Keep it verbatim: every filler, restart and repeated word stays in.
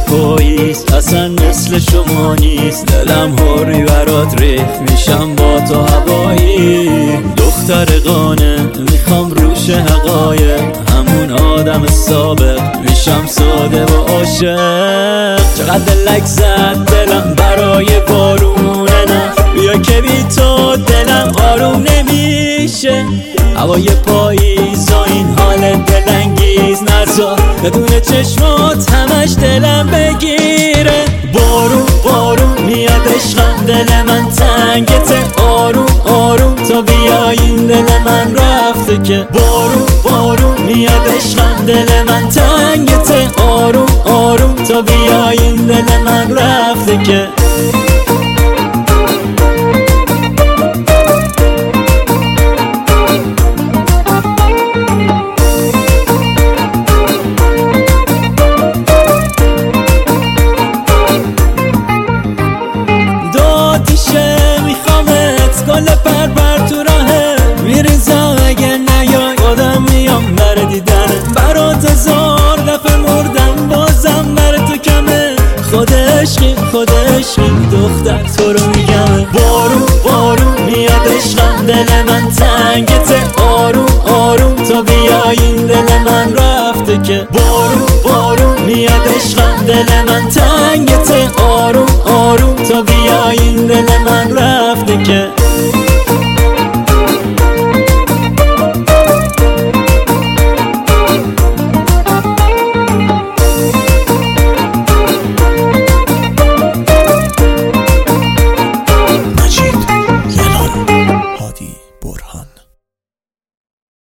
پاییز اصلا مثل شما نیست. دلم هوری برات ریخت میشم با تو هوایی. دختر قانه میخوام روش حقایق، همون آدم سابق میشم ساده و عاشق. چقدر دلک زد دلم برای بارونه، نه بیا که بی تو دلم آروم نمیشه. هوای پاییز و این حال دلانگیز نذار بدون چشمات همش دلم بگیره. بارون بارون میاد عشقم دل من تنگته، آروم آروم تا بیاین دل من رفته که. بارون بارون میاد عشقم دل من تنگته، آروم آروم تا بیاین دل من رفته که. گل پر پر تو راهه میریزم اگه نیای آدم میام بر دیدن. برات هزار دفعه مردم بازم بر تو کمه. خود عشقی خود عشقی دختر تو رو میگم. بارون بارون میاد عشقم دل من تنگته، آروم آروم تا بیاین دل من رفته که. بارون بارون میاد عشقم دل من تنگته، آروم آروم تا بیاین دل من رفته که. هادی برهان.